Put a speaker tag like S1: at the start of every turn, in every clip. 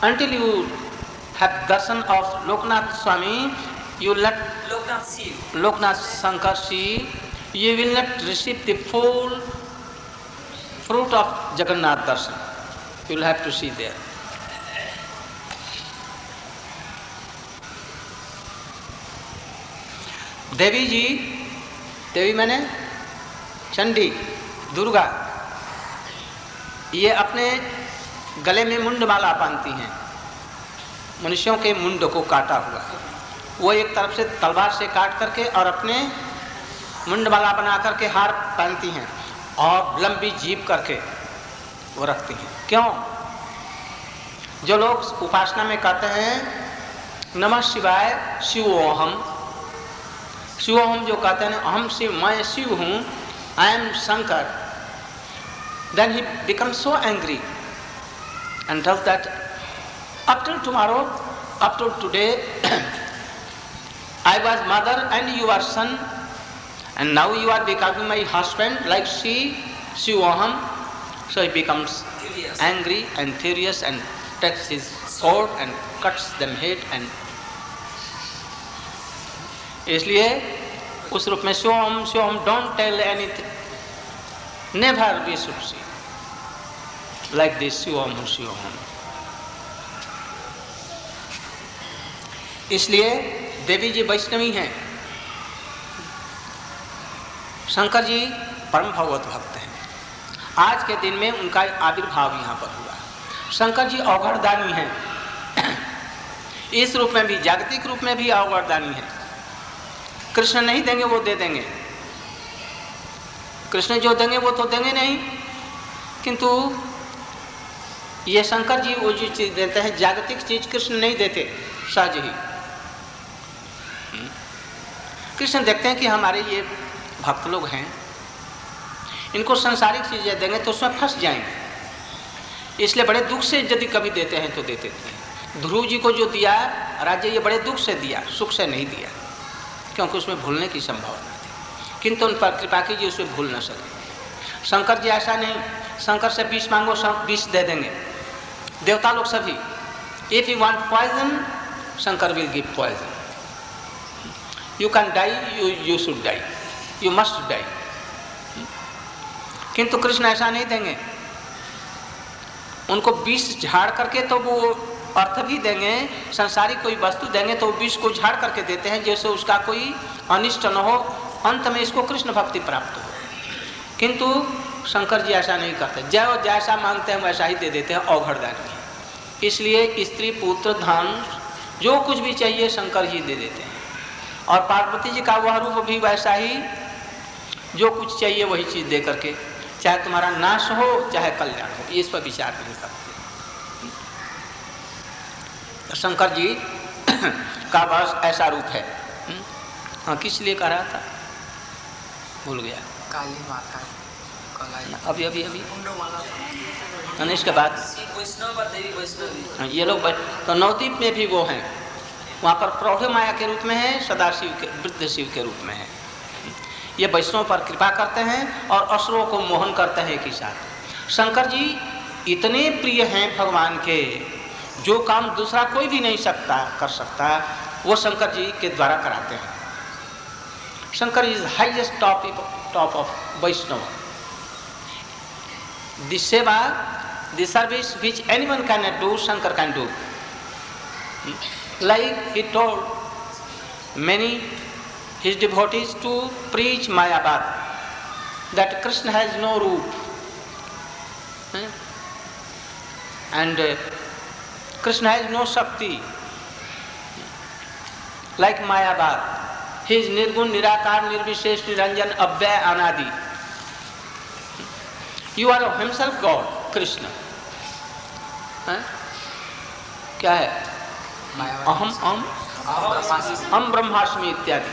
S1: until you have darshan of Loknath Swami, you let Loknath Shankar see, you will not receive the full fruit of Jagannath darshan. You will have to see there. देवी जी, देवी मैंने चंडी, दुर्गा, ये अपने गले में मुंडमाला बांधती हैं, मनुष्यों के मुंड को काटा हुआ। वो एक तरफ से तलवार से काट करके और अपने मुंडमाला बना करके हार पहनती हैं और लंबी जीभ करके वो रखती हैं। क्यों? जो लोग उपासना में कहते हैं नमः शिवाय शिवोहम, शिवोहम जो कहते हैं अहम शिव, मैं शिव हूँ, I am Shankar, then he becomes so angry and tells that up till tomorrow, up till today, I was mother and you are son, and now you are becoming my husband like she, Shivoham. So he becomes angry and furious and takes his sword and cuts them head and इसलिए उस रूप में शिवम शिवम don't tell anything, never be should see like this शिवम शिवम। इसलिए देवी जी वैष्णवी हैं, शंकर जी परम भगवत भक्त हैं। आज के दिन में उनका आविर्भाव यहाँ पर हुआ। शंकर जी अवघड़दानी हैं, इस रूप में भी, जागतिक रूप में भी अवघड़दानी है। कृष्ण नहीं देंगे वो दे देंगे, कृष्ण जो देंगे वो तो देंगे नहीं, किंतु ये शंकर जी वो जो चीज देते हैं जागतिक चीज कृष्ण नहीं देते, सहज ही। कृष्ण देखते हैं कि हमारे ये भक्त लोग हैं, इनको संसारिक चीजें देंगे तो उसमें फंस जाएंगे, इसलिए बड़े दुख से यदि कभी देते हैं तो देते थे। ध्रुव जी को जो दिया राज्य, ये बड़े दुख से दिया, सुख से नहीं दिया, क्योंकि उसमें भूलने की संभावना थी, किंतु उन पर कृपा कीजिए उसमें भूल न सके। शंकर जी ऐसा नहीं, शंकर से 20 मांगो 20 दे देंगे, देवता लोग सभी। If you want poison, Shankar will give poison. You can die, you should die, you must die. किंतु कृष्ण ऐसा नहीं देंगे, उनको 20 झाड़ करके तो वो अर्थ भी देंगे, संसारिक कोई वस्तु देंगे तो 20 को झाड़ करके देते हैं, जैसे उसका कोई अनिष्ट न हो, अंत में इसको कृष्ण भक्ति प्राप्त हो। किंतु शंकर जी ऐसा नहीं करते, जो जैसा मांगते हैं वैसा ही दे देते हैं, अवघड़दानी। इसलिए स्त्री पुत्र धन जो कुछ भी चाहिए शंकर जी दे देते हैं, और पार्वती जी का वह रूप भी वैसा ही, जो कुछ चाहिए वही चीज दे करके, चाहे तुम्हारा नाश हो चाहे कल्याण हो, इस पर विचार नहीं करते। शंकर जी का बस ऐसा रूप है। हाँ, किस लिए कह रहा था भूल गया।
S2: काली माता
S1: अभी इसके बाद ये लोग तो नवद्वीप में भी वो हैं, वहाँ पर प्रौढ़ माया के रूप में है, सदाशिव के वृद्ध शिव के रूप में है। ये वैष्णव पर कृपा करते हैं और असुरों को मोहन करते हैं एक ही साथ। शंकर जी इतने प्रिय हैं भगवान के, जो काम दूसरा कोई भी नहीं कर सकता वो शंकर जी के द्वारा कराते हैं। Shankar is highest top of Vaishnava. The seva, the service which anyone cannot do, Shankar can do. Like he told many his devotees to preach Mayavad, that Krishna has no root, and Krishna has no Shakti, like Mayavad. He is Nirgun, Nirakar, Nirvishesh, Niranjan, Abhyay, Anadi. You are himself God, Krishna. क्या है? अहम ब्रह्मास्मि इत्यादि।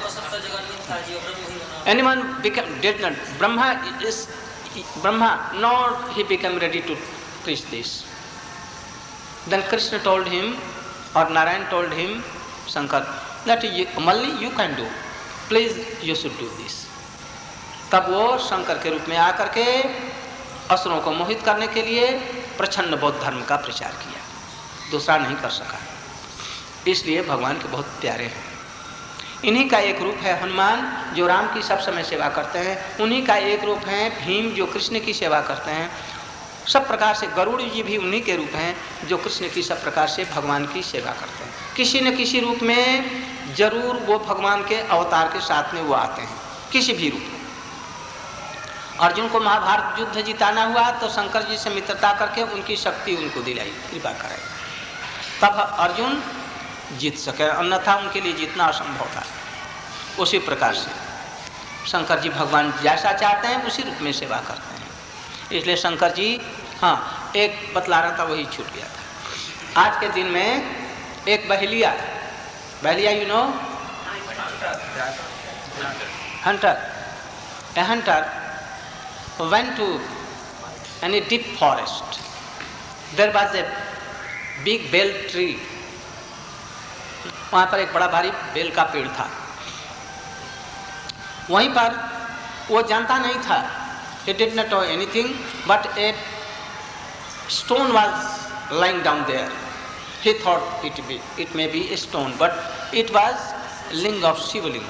S1: Anyone did not, Brahma, nor he became ready to preach this. Then Krishna told him, or Narayan told him, Shankar, that Malli you can do, please you should do this. तब वो शंकर के रूप में आकर के असुरों को मोहित करने के लिए प्रच्छन्न बौद्ध धर्म का प्रचार किया। दूसरा नहीं कर सका, इसलिए भगवान के बहुत प्यारे हैं। इन्हीं का एक रूप है हनुमान जो राम की सब समय सेवा करते हैं, उन्हीं का एक रूप है भीम जो कृष्ण की सेवा करते हैं। सब प्रकार से गरुड़ जी भी उन्हीं के रूप हैं जो कृष्ण की सब प्रकार से भगवान की सेवा करते हैं। किसी न किसी रूप में जरूर वो भगवान के अवतार के साथ में वो आते हैं, किसी भी रूप में। अर्जुन को महाभारत युद्ध जिताना हुआ तो शंकर जी से मित्रता करके उनकी शक्ति उनको दिलाई, कृपा कराई, तब अर्जुन जीत सके, अन्यथा उनके लिए जीतना असंभव था। उसी प्रकार से शंकर जी भगवान जैसा चाहते हैं उसी रूप में सेवा करते हैं। इसलिए शंकर जी, हाँ एक बतला रहा था वही छूट गया था। आज के दिन में एक बहेलिया you know, hunter went to any deep forest. There was a big bell tree. वहाँ पर एक बड़ा भारी बेल का पेड़ था। वहीं पर वो जानता नहीं था, he did not know anything, but a stone was lying down there. He thought it may be a stone, but it was ling of Shivling.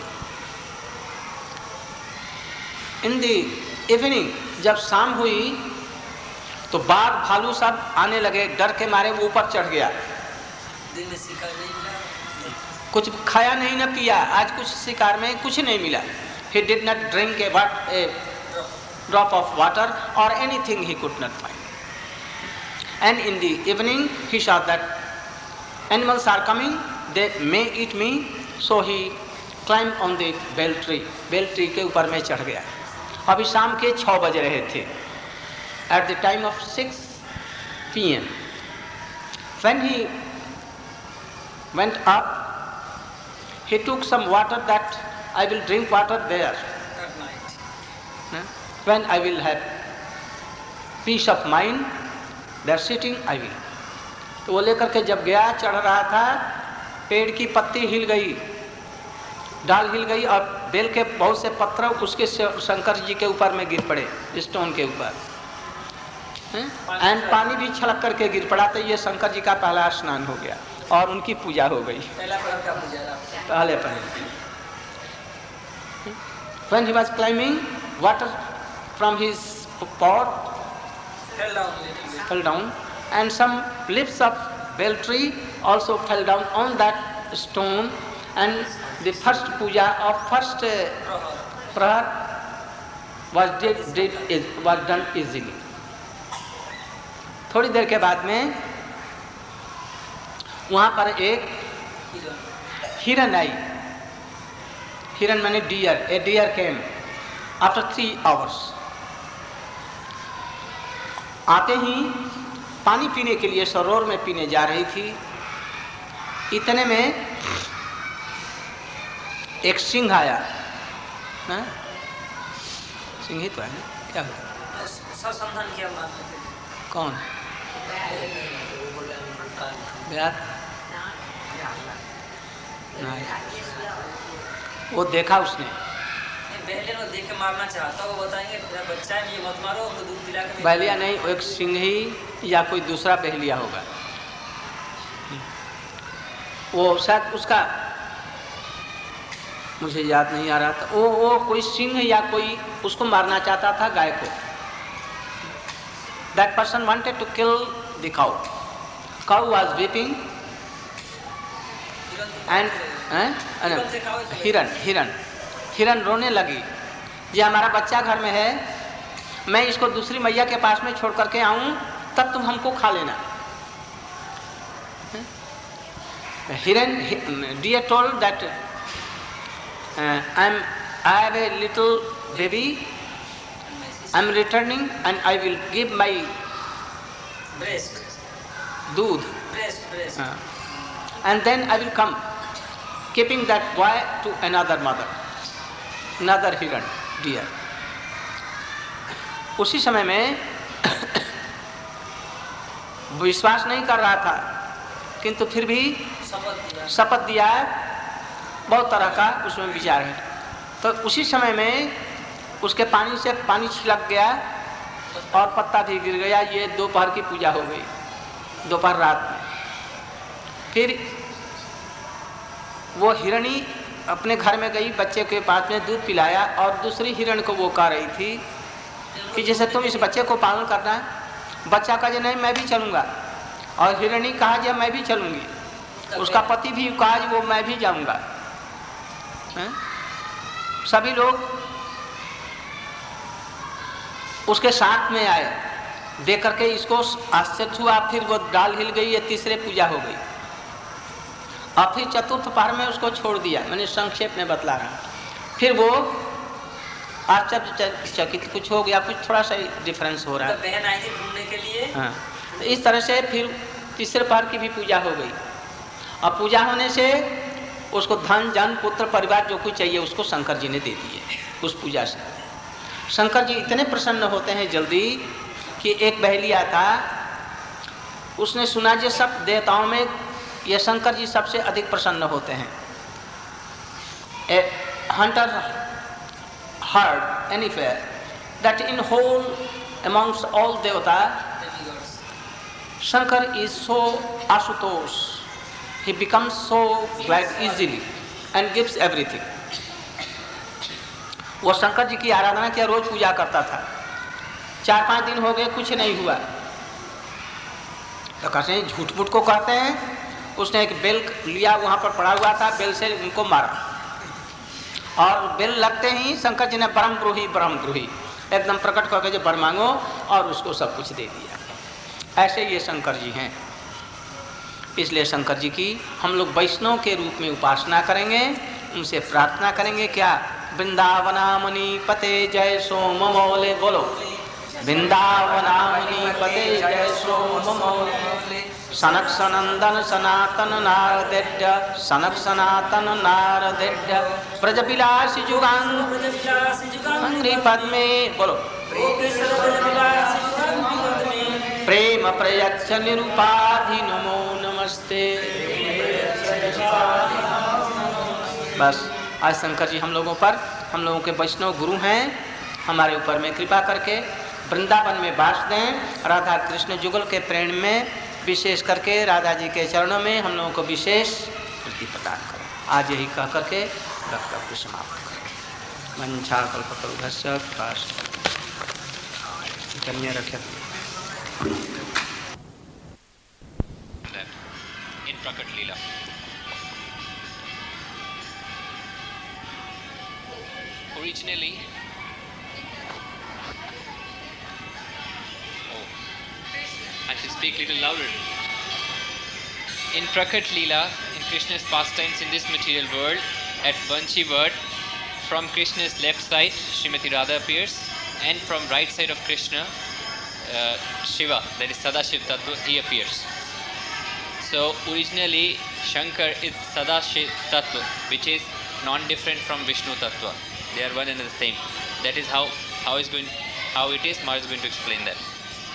S1: In the evening जब शाम हुई तो बाघ भालू सब आने लगे, डर के मारे वो ऊपर चढ़ गया।
S2: दिन में शिकार नहीं मिला,
S1: कुछ खाया नहीं न पिया, आज कुछ शिकार में कुछ नहीं मिला। He did not drink a drop of water or anything he could not find. And in the evening he saw that animals are coming, they may eat me, so he climbed on the bell tree. Bel tree के ऊपर में चढ़ गया। अभी शाम के 6 बज रहे थे, at the time of 6 p.m. When he went up, he took some water that I will drink water there.
S2: at night.
S1: When I will have peace of mind, there sitting I will. तो वो लेकर के जब गया, चढ़ रहा था, पेड़ की पत्ती हिल गई, डाल हिल गई और बेल के बहुत से पत्थर उसके शंकर जी के ऊपर में गिर पड़े, स्टोन के ऊपर, एंड पानी भी छलक करके गिर पड़ा। तो ये शंकर जी का पहला स्नान हो गया और उनकी पूजा हो गई। पहले When he was climbing, water from his pot fell down, and some leaves of bell tree also fell down on that stone, and the first puja of first prahar was done easily. थोड़ी देर के बाद में वहाँ पर एक हिरन आई। हिरन माने deer. A deer came after 3 hours. आते ही पानी पीने के लिए सरोवर में पीने जा रही थी। इतने में एक सिंह आया। सिंह ही तो है ना, क्या हुआ? कौन? वो देखा उसने,
S2: पहले वो देख के मारना चाहता, वो बताएंगे तेरा बच्चा है, ये मत मारो, उसको दूध पिला के।
S1: बहलिया नहीं, वो एक सिंह ही या कोई दूसरा बहलिया होगा। वो शायद उसका मुझे याद नहीं आ रहा था। वो कोई सिंह या कोई उसको मारना चाहता था, गाय को। That person wanted to kill the cow. Cow was weeping and हिरन रोने लगी, ये हमारा बच्चा घर में है, मैं इसको दूसरी मैया के पास में छोड़ करके आऊं, तब तुम हमको खा लेना। हिरन deer told that I have a little baby, I am returning and I will give my
S2: breast,
S1: दूध,
S2: breast.
S1: And then I will come, keeping that boy to another mother, another hiran, deer. उसी समय में विश्वास नहीं कर रहा था, किंतु फिर भी शपथ दिया। बहुत तरह का उसमें विचार है। तो उसी समय में उसके पानी से पानी छिलक गया और पत्ता भी गिर गया। ये दोपहर की पूजा हो गई, दोपहर रात में। फिर वो हिरणी अपने घर में गई, बच्चे के पास में दूध पिलाया और दूसरी हिरण को वो कह रही थी कि जैसे तुम इस बच्चे को पालन करना है। बच्चा कहा नहीं मैं भी चलूँगा, और हिरणी कहा जब मैं भी चलूँगी। उसका पति भी कहा वो मैं भी जाऊँगा। सभी लोग उसके साथ में आए, देख करके इसको आश्चर्य हुआ। फिर वो डाल हिल गई, ये तीसरे पूजा हो गई, और फिर चतुर्थ पहर में उसको छोड़ दिया। मैंने संक्षेप में बतला रहा। फिर वो आश्चर्यचकित कुछ हो गया, कुछ थोड़ा सा डिफरेंस हो रहा है।
S2: बहन आई थी ढूंढने के लिए।
S1: हाँ, तो इस तरह से फिर तीसरे पहर की भी पूजा हो गई, और पूजा होने से उसको धन जन पुत्र परिवार जो कुछ चाहिए उसको शंकर जी ने दे दिए। उस पूजा से शंकर जी इतने प्रसन्न होते हैं जल्दी कि एक बहेलिया था, उसने सुना जो सब देवताओं में ये शंकर जी सबसे अधिक प्रसन्न होते हैं। A hunter heard anywhere that in whole amongst all devata Shankar is so Ashutosh, he becomes so glad easily and gives everything. वो शंकर जी की आराधना किया, रोज पूजा करता था। 4-5 दिन हो गए कुछ नहीं हुआ, तो कहते हैं झूठ मूठ को कहते हैं। उसने एक बेल लिया, वहाँ पर पड़ा हुआ था, बेल से उनको मारा, और बेल लगते ही शंकर जी ने ब्रह्म ब्रूही एकदम प्रकट करके जो वर मांगो, और उसको सब कुछ दे दिया। ऐसे ये शंकर जी हैं। इसलिए शंकर जी की हम लोग वैष्णव के रूप में उपासना करेंगे, उनसे प्रार्थना करेंगे। क्या वृंदावनामणि पते जय सोम मौले, बोलो वृंदावनामणि पते जय सोम मौले। सनक सनंदन सनातन नारदेड्य, सनक सनातन नारदेड्य, ब्रजविलास जुगांग पद्मे, बोलो प्रेम प्रयच्छ निरुपाधि नमो नमस्ते। बस आज शंकर जी हम लोगों पर, हम लोगों के वैष्णव गुरु हैं, हमारे ऊपर में कृपा करके वृंदावन में वास दें। राधा कृष्ण जुगल के प्रेम में विशेष करके राधा जी के चरणों में हम लोगों को विशेष प्रीति प्रदान करें। आज यही कह करके वक्तव्य को समाप्त करें। मंछा कल्पतरुभ्यश्च कन्या रखे
S3: in Prakat Leela. Originally, I should speak little louder. In Prakat Leela, in Krishna's pastimes in this material world, at Vanchi word, from Krishna's left side, Srimati Radha appears, and from right side of Krishna, Shiva, that is Sadashiv Tattva, he appears. So originally Shankar is Sadashiv Tattva, which is non-different from Vishnu Tattva. They are one and the same. That is how it is. Maharaj is going to explain that.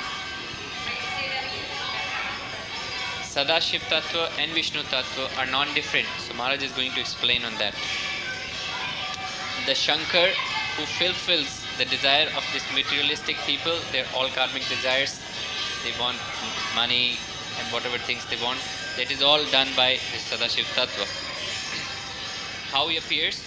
S3: Sadashiv Tattva and Vishnu Tattva are non-different. So Maharaj is going to explain on that. The Shankar who fulfills the desire of this materialistic people, their all karmic desires, they want money and whatever things they want, that is all done by this Sadashiv Tattva. How he appears?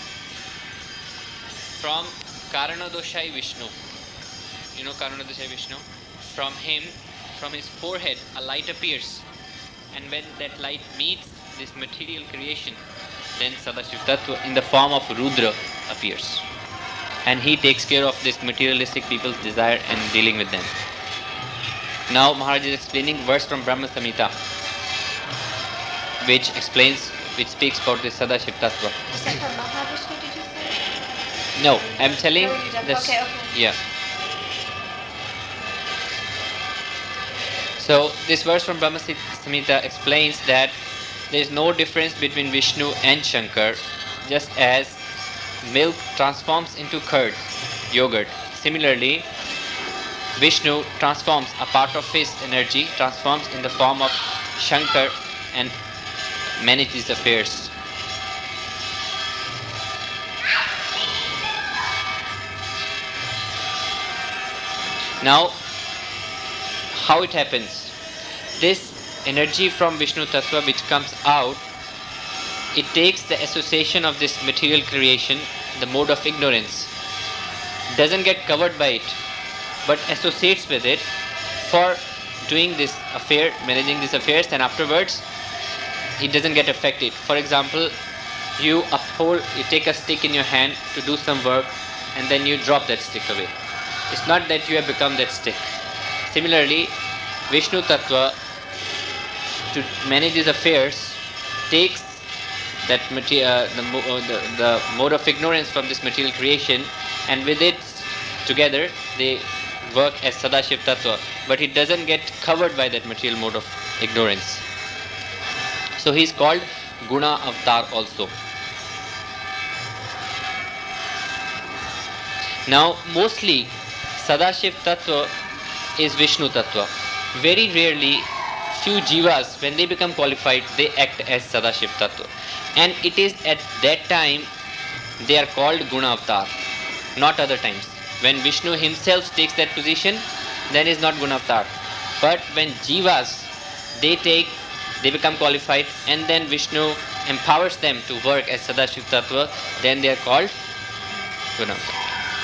S3: From Karanadoshai Vishnu. You know Karanadoshai Vishnu? From him, from his forehead, a light appears. And when that light meets this material creation, then Sadashiv Tattva in the form of Rudra appears. And he takes care of this materialistic people's desire and dealing with them. Now Maharaj is explaining verse from Brahma Samhita, which speaks about this Sadashiv Tattva.
S4: Is that from Mahavishnu, did you say?
S3: No, I'm telling
S4: No, you didn't.
S3: this.
S4: Okay.
S3: Yeah. So this verse from Brahma Samhita explains that there is no difference between Vishnu and Shankar, just as milk transforms into curd, yogurt. Similarly, Vishnu transforms a part of his energy, transforms in the form of Shankar and manages affairs. Now, how it happens? This energy from Vishnu Tattva which comes out, it takes the association of this material creation, the mode of ignorance, doesn't get covered by it, but associates with it for doing this affair, managing these affairs, and afterwards it doesn't get affected. For example, you take a stick in your hand to do some work and then you drop that stick away. It's not that you have become that stick. Similarly, Vishnu Tattva, to manage his affairs, takes that the mode of ignorance from this material creation, and with it together they work as Sadashiv Tattva, but it doesn't get covered by that material mode of ignorance. So he is called Guna Avatar also. Now mostly Sadashiv Tattva is Vishnu Tattva. Very rarely few jivas, when they become qualified, they act as Sadashiv Tattva. And it is at that time they are called Guna Avatar, not other times. When Vishnu himself takes that position, then is not Guna Avatar. But when jivas, they become qualified, and then Vishnu empowers them to work as Sadashiv Tattva, then they are called Guna Avatar.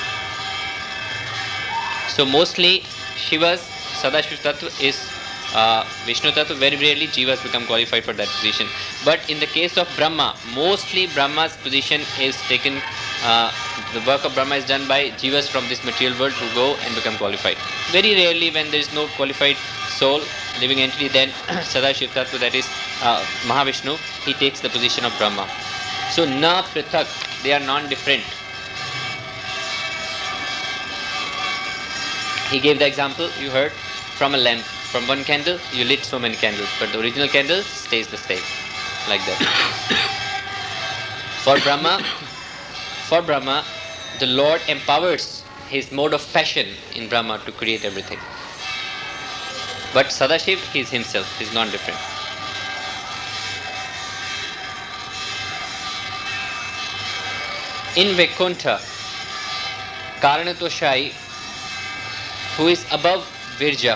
S3: So mostly Shiva's Sadashiv Tattva is Vishnu Tattva. Very rarely jivas become qualified for that position. But in the case of Brahma, mostly Brahma's position is taken, the work of Brahma is done by jivas from this material world who go and become qualified. Very rarely when there is no qualified soul, living entity, then Sadashiv Tattva, that is Mahavishnu, he takes the position of Brahma. So na prithak, they are non-different. He gave the example, you heard, from a lamp. From one candle, you lit so many candles, but the original candle stays the same, like that. For Brahma, the Lord empowers his mode of passion in Brahma to create everything. But Sadashiv, he is himself, he is non-different. In Vaikuntha, Karanatoshai, who is above Virja,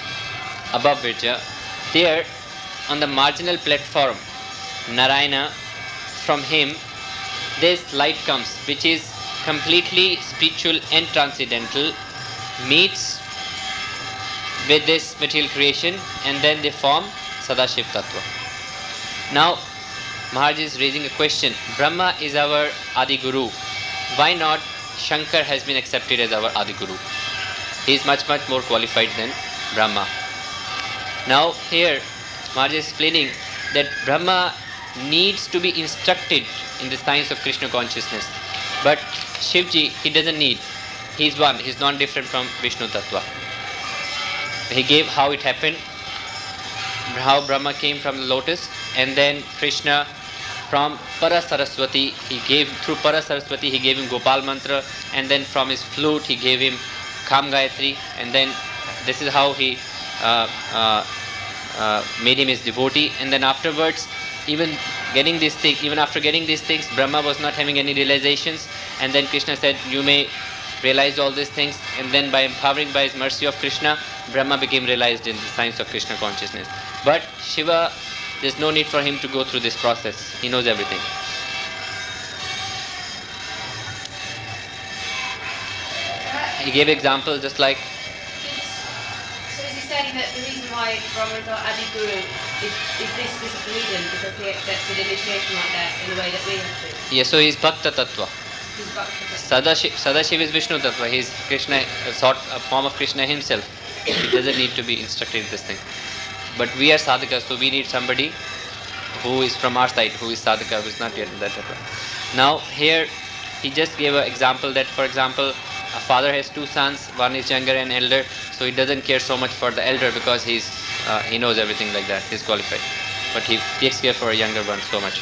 S3: there on the marginal platform, Narayana, from him this light comes, which is completely spiritual and transcendental, meets with this material creation, and then they form Sadashiv Tattva. Now Maharaj is raising a question. Brahma is our Adi Guru. Why not Shankar has been accepted as our Adi Guru? He is much more qualified than Brahma. Now here Maharaj is explaining that Brahma needs to be instructed in the science of Krishna consciousness, but Shivji, he doesn't need. He is one, he is non-different from Vishnu Tattva. He gave how it happened, how Brahma came from the lotus, and then Krishna from Para Saraswati, through Para Saraswati he gave him Gopal mantra, and then from his flute he gave him Kham Gayatri, and then this is how he made him his devotee. And then afterwards, even after getting these things, Brahma was not having any realizations, and then Krishna said, you may realize all these things, and then by empowering by his mercy of Krishna, Brahma became realized in the science of Krishna consciousness. But Shiva, there's no need for him to go through this process. He knows everything. He gave examples just like...
S4: So is he saying that the reason why Brahma is our Adi Guru is this reason, because he accepted initiation like that in the way that we have to?
S3: Yes, so he is Bhakta Tattva.
S4: He's Bhakta Tattva.
S3: Sadashiv is Vishnu Tattva. He is Krishna, a form of Krishna himself. He doesn't need to be instructed in this thing. But we are sadhakas, so we need somebody who is from our side, who is sadhaka, who is not yet in that tattva. Now here he just gave an example that, for example, a father has two sons, one is younger and elder, so he doesn't care so much for the elder because he knows everything like that, he's qualified. But he takes care for a younger one so much.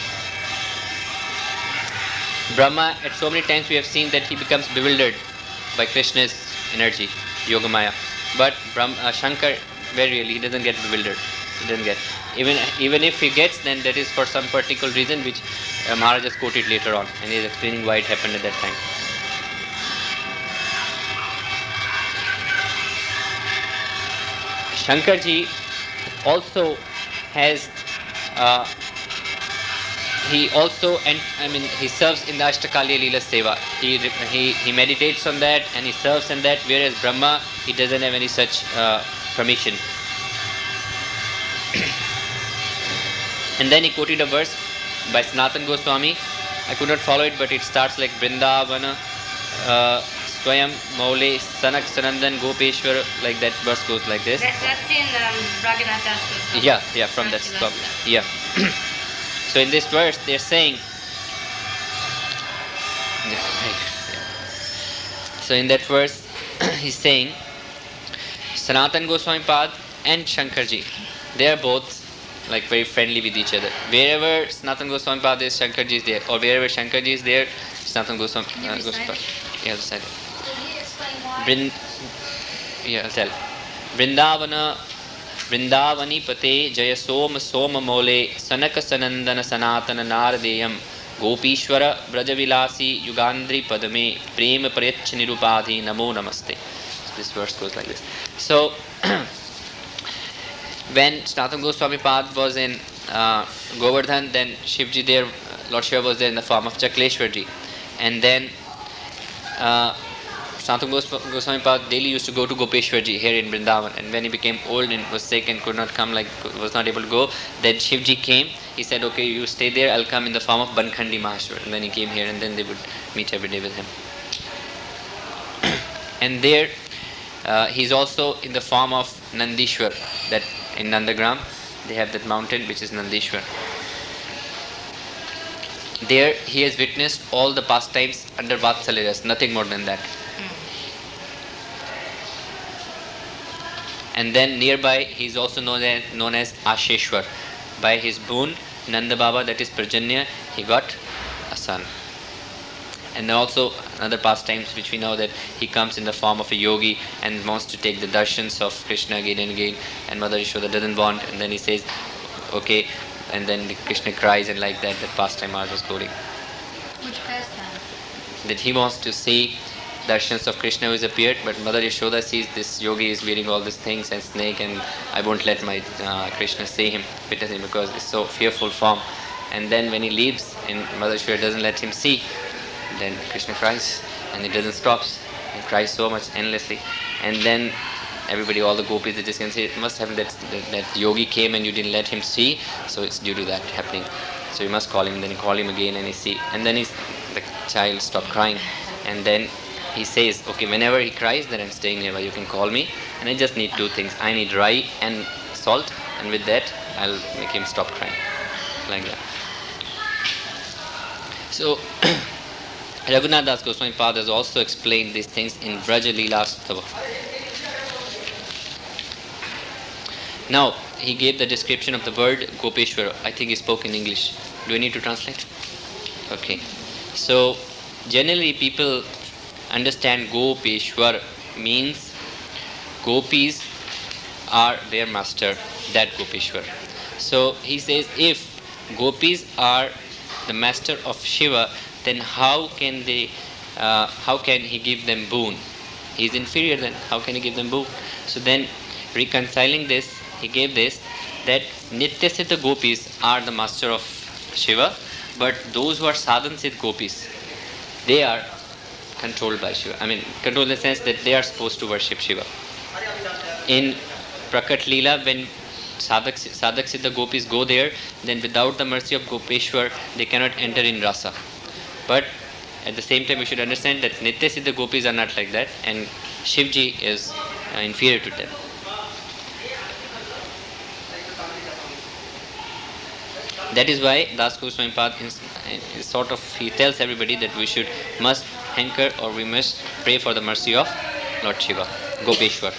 S3: Brahma, at so many times we have seen that he becomes bewildered by Krishna's energy, Yogamaya. But Shankar, very rarely, he doesn't get bewildered. He doesn't get. Even if he gets, then that is for some particular reason which Maharaj has quoted later on, and he is explaining why it happened at that time. Shankarji also has he also, and I mean, he serves in the Ashtakaliya Leela Seva. He meditates on that and he serves in that, whereas Brahma, he doesn't have any such permission. And then he quoted a verse by Sanatana Goswami. I could not follow it, but it starts like Vrindavana Swayam Maule Sanak Sanandan Gopeshwar, like that verse goes like this.
S4: That's in Raghunath Das Goswami.
S3: Yeah, from that stop. Yeah. So in this verse they're saying, so in that verse he's saying Sanatana Goswami Pad and Shankarji, they are both like very friendly with each other. Wherever Sanatana Goswami Pad is, Shankarji is there, or wherever Shankarji is there, Sanatana Goswami Pad. Yeah, the side. I'll tell. Vrindavani Pate Jaya Soma Soma Mole Sanaka Sanandana Sanatana Naradeyam Gopishwara Brajavilasi Yugandri Padame Prema Parech Nirupadhi Namo Namaste. This verse goes like this. So when Sanatana Goswami Pad was in Govardhan, then Shivji there, Lord Shiva was there in the form of Chakleshwarji. And then Sanatana Goswami Pad daily used to go to Gopeshwarji here in Vrindavan, and when he became old and was sick and could not come, was not able to go, then Shivji came. He said, okay, you stay there, I'll come in the form of Bankhandi Mahashwar. And then he came here, and then they would meet every day with him. And there he's also in the form of Nandishwar, that in Nandagram they have that mountain which is Nandishwar. There he has witnessed all the pastimes under Vatsalya, nothing more than that. And then nearby he is also known as Asheshwar. By his boon, Nanda Baba, that is Prajanya, he got a son. And then also another pastimes which we know, that he comes in the form of a yogi and wants to take the darshans of Krishna again and again, and Mother Yashoda doesn't want, and then he says, okay, and then Krishna cries, and like that pastime Maharaj was quoting.
S4: Which pastime?
S3: That he wants to see darshans of Krishna who has appeared, but Mother Yashoda sees this yogi is wearing all these things and snake, and I won't let my Krishna see him, witness him, because it's so fearful form. And then when he leaves and Mother Yashoda doesn't let him see, then Krishna cries, and he doesn't stop. He cries so much endlessly. And then everybody, all the gopis, they just can say, it must happen that yogi came and you didn't let him see, so it's due to that happening. So you must call him. Then you call him again and he see, and then the child stopped crying, and then he says, okay, whenever he cries, then I'm staying nearby, you can call me, and I just need two things. I need rye and salt, and with that I'll make him stop crying, like that. So Raghunath Das Goswami Pad has also explained these things in Vraja Leela Stava. Now he gave the description of the word Gopeshwara. I think he spoke in English. Do I need to translate? Okay. So generally people understand Gopeshwar means gopis are their master, that Gopeshwar. So he says, if gopis are the master of Shiva, then how can he give them boon? He is inferior, then how can he give them boon? So then, reconciling this, he gave this, that Nitya Siddha gopis are the master of Shiva, but those who are Sadhan Siddha gopis, they are controlled by Shiva. I mean, controlled in the sense that they are supposed to worship Shiva. In Prakat Leela, when Sadhak Siddha gopis go there, then without the mercy of Gopeshwar, they cannot enter in rasa. But at the same time, we should understand that Nitya Siddha gopis are not like that, and Shivji is inferior to them. That is why Das Goswami Pad he tells everybody that we must hanker, or we must pray for the mercy of Lord Shiva, Gopeshwar.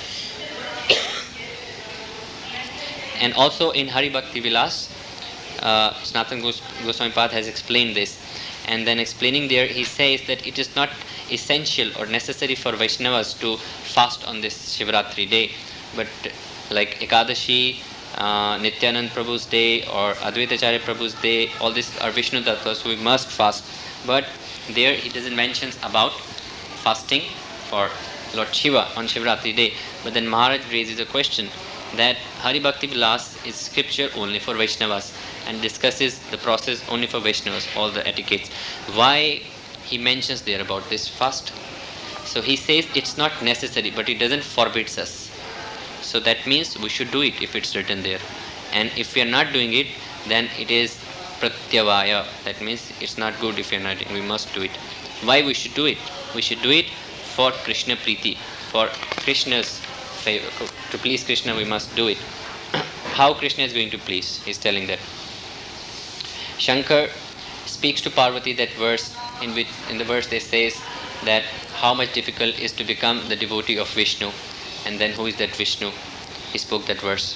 S3: And also in Hari Bhakti Vilas, Sanatana Goswami Pad has explained this. And then explaining there, he says that it is not essential or necessary for Vaishnavas to fast on this Shivaratri day. But like Ekadashi, Nityanand Prabhu's day, or Advaita Acharya Prabhu's day, all these are Vishnu Tattvas, so we must fast. But there he doesn't mention about fasting for Lord Shiva on Shivaratri day. But then Maharaj raises a question, that Hari Bhakti Vilas is scripture only for Vaishnavas and discusses the process only for Vaishnavas, all the etiquettes. Why he mentions there about this fast? So he says it's not necessary, but it doesn't forbid us. So that means we should do it if it's written there. And if we are not doing it, then it is pratyavaya. That means it's not good if we are not doing it. We must do it. Why we should do it? We should do it for Krishna Priti, for Krishna's favor. To please Krishna, we must do it. How Krishna is going to please? He's telling that. Shankar speaks to Parvati that verse in the verse they says that how much difficult is to become the devotee of Vishnu, and then who is that Vishnu? He spoke that verse.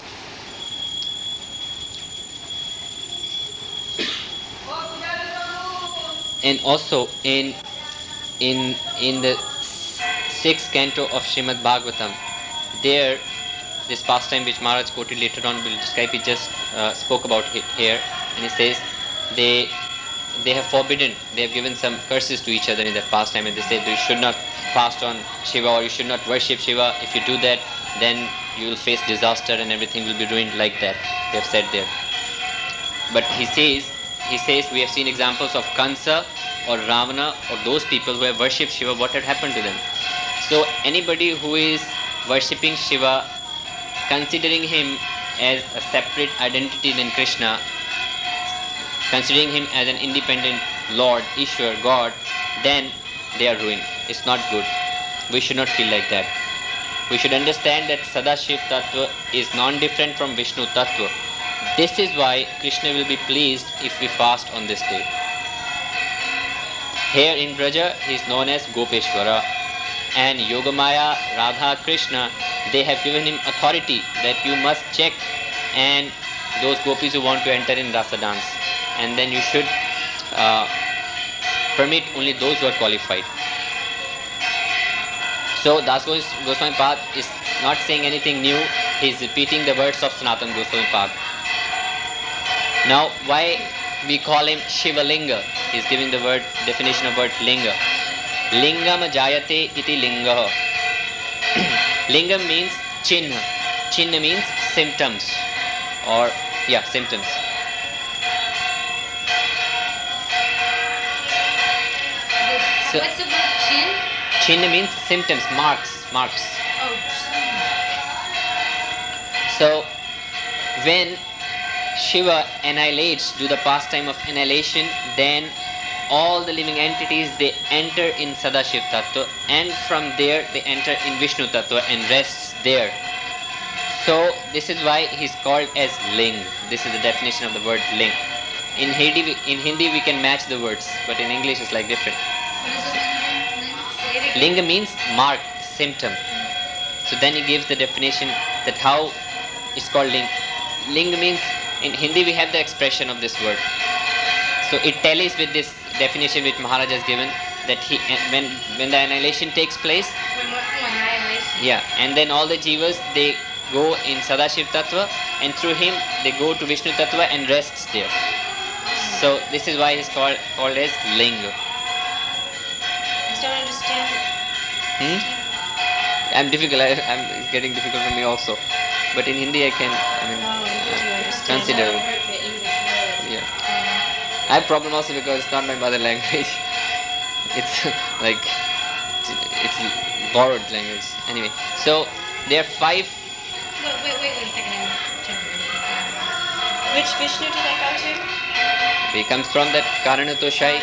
S3: And also in the 6th canto of Srimad Bhagavatam, there this pastime which Maharaj quoted later on will describe, he just spoke about it here, and he says they have forbidden, they have given some curses to each other in that pastime, and they say you should not fast on Shiva or you should not worship Shiva. If you do that, then you will face disaster and everything will be ruined, like that they have said there. But he says we have seen examples of Kansa or Ravana or those people who have worshipped Shiva, what had happened to them. So anybody who is worshipping Shiva, considering him as a separate identity than Krishna, considering him as an independent Lord, Ishwar, God, then they are ruined. It's not good. We should not feel like that. We should understand that Sadashiv Tattva is non-different from Vishnu Tattva. This is why Krishna will be pleased if we fast on this day. Here in Braja, he is known as Gopeshwara, and Yogamaya, Radha, Krishna, they have given him authority that you must check and those gopis who want to enter in rasa dance, and then you should permit only those who are qualified. So Das Goswami Pad is not saying anything new, he is repeating the words of Sanatana Goswami Pad. Now why we call him Shiva Linga? He is giving the word definition of word Linga. Lingam jayate iti linga. Lingam means chinna. Chinna means symptoms, or symptoms. So,
S4: what's the word chin?
S3: Chinna means symptoms, marks.
S4: Oh,
S3: So when Shiva annihilates, do the pastime of annihilation, then all the living entities, they enter in Sadashiv Tattva, and from there they enter in Vishnu Tattva and rests there. So this is why he is called as Ling. This is the definition of the word Ling. In Hindi we can match the words, but in English it's like different. Linga means mark, symptom. So then he gives the definition that how it's called Ling. Ling means, in Hindi we have the expression of this word. So it tallies with this definition which Maharaj has given, that when the annihilation takes place, and then all the jivas, they go in Sadashiv Tattva, and through him they go to Vishnu Tattva and rests there. So this is why he's called as Linga.
S4: I don't understand.
S3: I'm it's getting difficult for me also. But in Hindi I consider it. Yeah. I have problem also because it's not my mother language. It's like, it's borrowed language. Anyway, so there are 5.
S4: Wait a second. Which Vishnu did I go to?
S3: It comes from that Karanatoshai.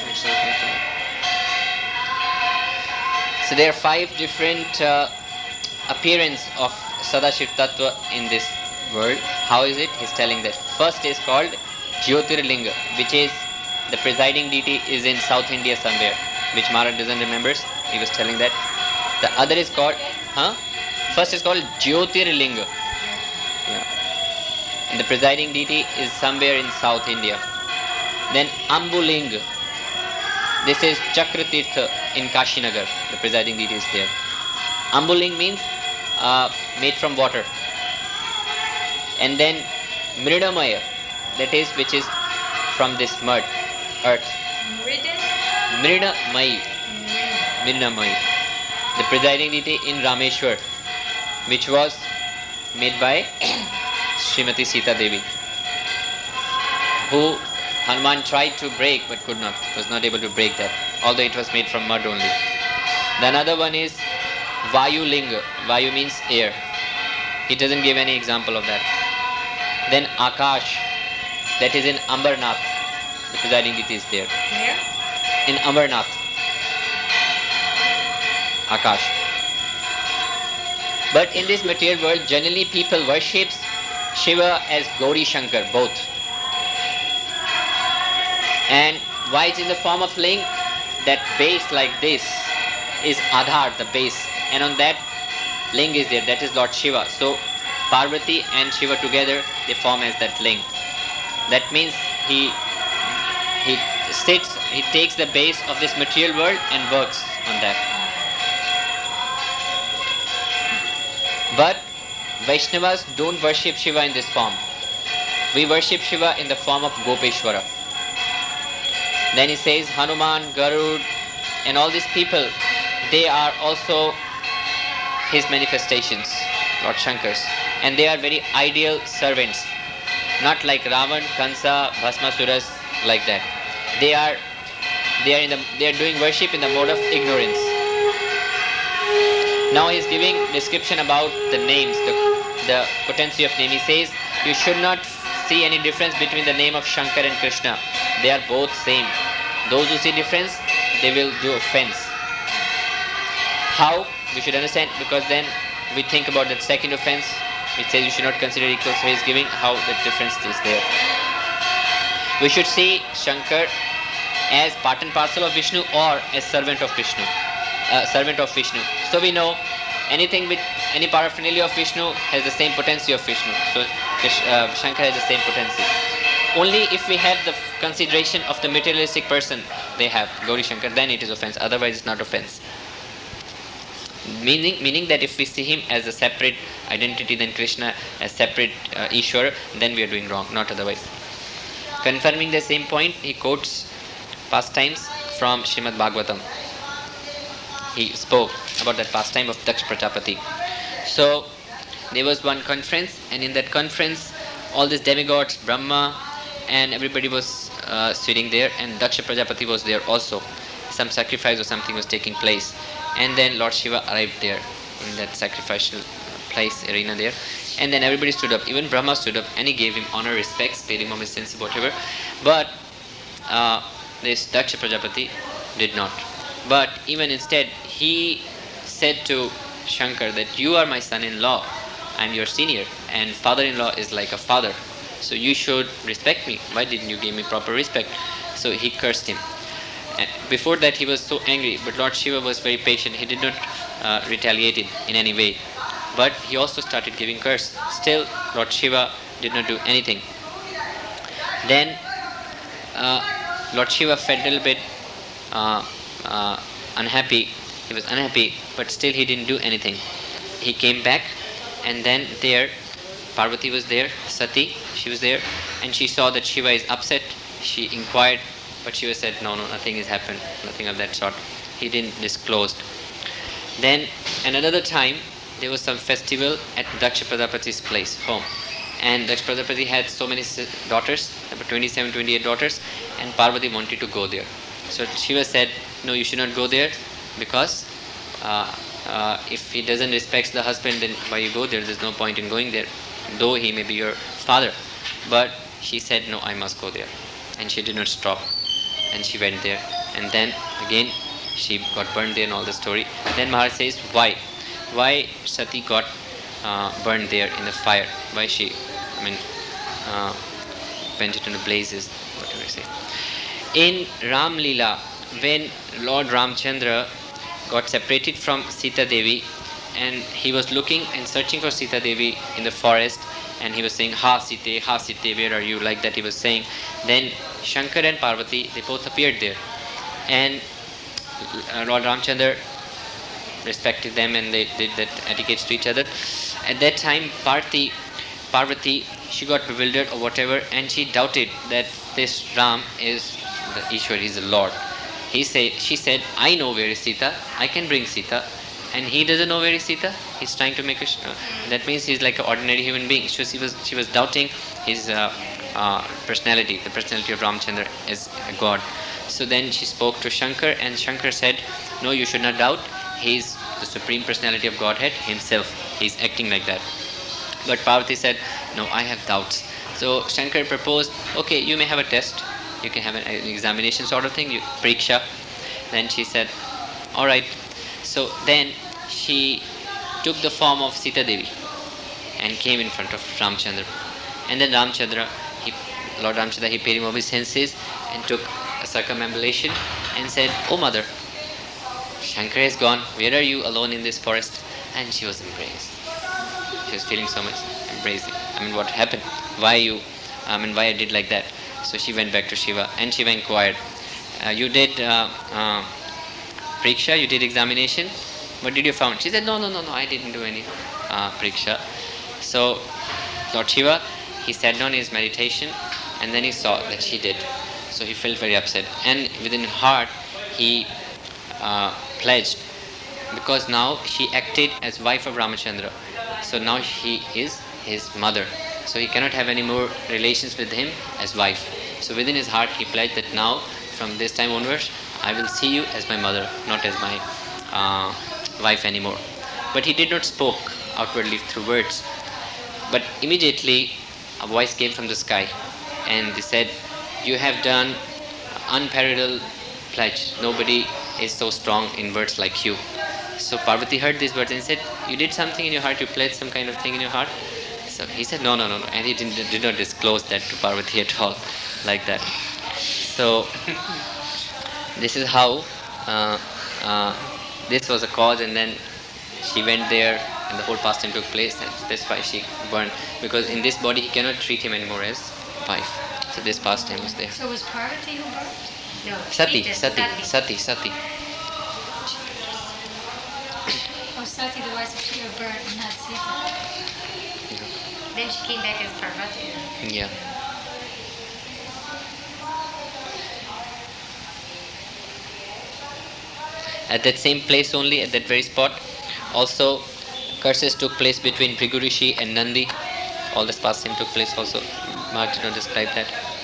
S3: So there are 5 different appearance of Sadashiv Tattva in this world. How is it? He's telling that. First is called Jyotirlinga, which is the presiding deity is in South India somewhere, which Maharaj doesn't remember. He was telling that. The other is called, First is called Jyotirlinga. Yeah. And the presiding deity is somewhere in South India. Then Ambulinga. This is Chakratirtha in Kashinagar. The presiding deity is there. Ambuling means made from water. And then Mridamaya, that is which is from this mud, earth. Mridamai. The presiding deity in Rameshwar, which was made by Srimati Sita Devi, who Hanuman tried to break but was not able to break that, although it was made from mud only. The another one is Vayu Linga. Vayu means air. He doesn't give any example of that. Then Akash, that is in Ambarnath. The presiding deity is there.
S2: Where?
S3: In Amarnath. Akash. But in this material world, generally people worship Shiva as Gauri Shankar, both. And why it's in the form of ling? That base like this is Adhar, the base. And on that ling is there, that is Lord Shiva. So Parvati and Shiva together, they form as that ling. That means he takes the base of this material world and works on that. But Vaishnavas don't worship Shiva in this form. We worship Shiva in the form of Gopeshwara. Then he says Hanuman, Garud, and all these people, they are also his manifestations, Lord Shankars. And they are very ideal servants. Not like Ravan, Kansa, Bhasmasuras, like that. They are doing worship in the mode of ignorance. Now he is giving description about the names, the potency of name. He says you should not see any difference between the name of Shankar and Krishna. They are both same. Those who see difference, they will do offense. How? We should understand, because then we think about that second offense. It says you should not consider equal, so he is giving how the difference is there. We should see Shankar as part and parcel of Vishnu or as servant of Vishnu. So we know anything with any paraphernalia of Vishnu has the same potency of Vishnu. So Shankar has the same potency. Only if we have the consideration of the materialistic person they have, Gauri Shankar, then it is offense. Otherwise it's not offense. Meaning that if we see him as a separate identity than Krishna, as separate Ishwar, then we are doing wrong, not otherwise. Confirming the same point, he quotes pastimes from Srimad Bhagavatam. He spoke about that pastime of Daksh Prajapati. So there was one conference, and in that conference all these demigods, Brahma and everybody was sitting there, and Daksh Prajapati was there also. Some sacrifice or something was taking place, and then Lord Shiva arrived there in that sacrificial place, arena there, and then everybody stood up. Even Brahma stood up and he gave him honor, respects, paid him obeisance, whatever. But this Daksh Prajapati did not. But even instead, he said to Shankar that you are my son-in-law, I am your senior, and father-in-law is like a father, so you should respect me. Why didn't you give me proper respect? So he cursed him. And before that he was so angry, but Lord Shiva was very patient. He did not retaliate in any way. But he also started giving curse. Still, Lord Shiva did not do anything. Then Lord Shiva felt a little bit unhappy. He was unhappy, but still he didn't do anything. He came back, and then there Parvati was there, Sati, she was there, and she saw that Shiva is upset. She inquired, but Shiva said, no, nothing has happened, nothing of that sort. He didn't disclose. Then another time, there was some festival at Daksh Prajapati's place, home. And Daksh Prajapati had so many daughters, about 27, 28 daughters, and Parvati wanted to go there. So Shiva said, no, you should not go there, because if he doesn't respect the husband, then why you go there? There's no point in going there, though he may be your father. But she said, no, I must go there. And she did not stop. And she went there. And then again, she got burned there and all the story. Then Maharaj says, why? Why Sati got burned there in the fire? Why she, went it into blazes, whatever I say. In Ram Leela, when Lord Ramchandra got separated from Sita Devi, and he was looking and searching for Sita Devi in the forest, and he was saying, Ha Site, where are you? Like that he was saying. Then Shankar and Parvati, they both appeared there. And Lord Ramchandra respected them, and they did that etiquette to each other. At that time, Parvati, she got bewildered or whatever, and she doubted that this Ram is the Ishwar, is the Lord. She said, I know where is Sita, I can bring Sita. And he doesn't know where is Sita. He's trying to make a. That means he's like an ordinary human being. So she was doubting his personality, the personality of Ramchandra as a god. So then she spoke to Shankar, and Shankar said, "No, you should not doubt. He's the supreme personality of Godhead himself. He's acting like that." But Parvati said, "No, I have doubts." So Shankar proposed, "Okay, you may have a test. You can have an examination sort of thing, Pariksha." Then she said, "All right." So then she took the form of Sita Devi and came in front of Ramchandra. And then Lord Ramchandra, he paid him obeisances and took a circumambulation and said, "Oh mother, Shankar is gone. Where are you alone in this forest?" And she was embraced. She was feeling so much embracing. What happened? Why I did like that? So she went back to Shiva, and Shiva inquired, "You did Pariksha, you did examination. What did you found?" She said, No, I didn't do any Pariksha." So Lord Shiva, he sat down in his meditation, and then he saw that she did. So he felt very upset, and within his heart he pledged, because now she acted as wife of Ramachandra. So now she is his mother. So he cannot have any more relations with him as wife. So within his heart he pledged that now, from this time onwards, I will see you as my mother, not as my wife anymore. But he did not spoke outwardly through words. But immediately a voice came from the sky, and they said, "You have done unparalleled pledge. Nobody is so strong in words like you." So Parvati heard these words and said, "You did something in your heart, you pledged some kind of thing in your heart?" So he said, No. And he did not disclose that to Parvati at all, like that. So this is how this was a cause, and then she went there, and the whole pastime took place, and that's why she burned. Because in this body he cannot treat him anymore as wife. So this pastime was there.
S5: So was Parvati who burned? No.
S3: Sati.
S5: Oh, Sati, the wife of Shiva, burned, and not Sita. Then she came back as Parvati.
S3: Yeah. At that same place only, at that very spot, also curses took place between Bhrigu Rishi and Nandi. All this pastime took place also. Maharaj did not describe that.